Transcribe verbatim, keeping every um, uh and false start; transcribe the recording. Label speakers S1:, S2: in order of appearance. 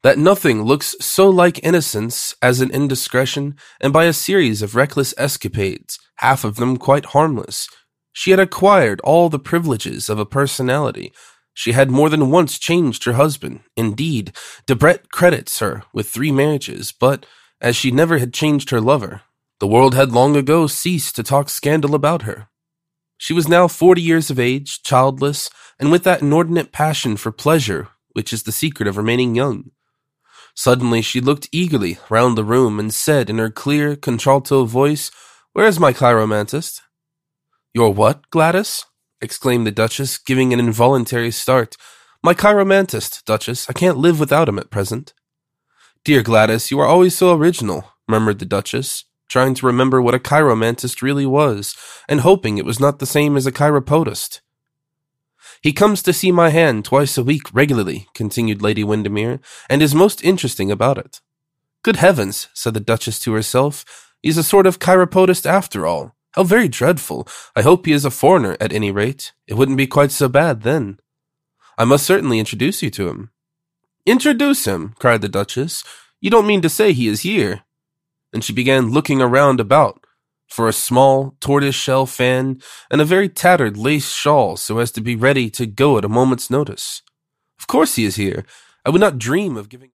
S1: that nothing looks so like innocence as an indiscretion, and by a series of reckless escapades, half of them quite harmless, she had acquired all the privileges of a personality. She had more than once changed her husband. Indeed, Debrett credits her with three marriages, but as she never had changed her lover, the world had long ago ceased to talk scandal about her. She was now forty years of age, childless, and with that inordinate passion for pleasure which is the secret of remaining young. Suddenly she looked eagerly round the room and said in her clear, contralto voice, "Where is my chiromantist?" "Your what, Gladys?" exclaimed the Duchess, giving an involuntary start. "My chiromantist, Duchess. I can't live without him at present." "Dear Gladys, you are always so original," murmured the Duchess, trying to remember what a chiromantist really was, and hoping it was not the same as a chiropodist. "He comes to see my hand twice a week regularly," continued Lady Windermere, "and is most interesting about it." "Good heavens," said the Duchess to herself, "he is a sort of chiropodist after all. How very dreadful. I hope he is a foreigner, at any rate. It wouldn't be quite so bad then. I must certainly introduce you to him." "Introduce him!" cried the Duchess. "You don't mean to say he is here?" And she began looking around about for a small tortoise-shell fan and a very tattered lace shawl so as to be ready to go at a moment's notice. "Of course he is here. I would not dream of giving..."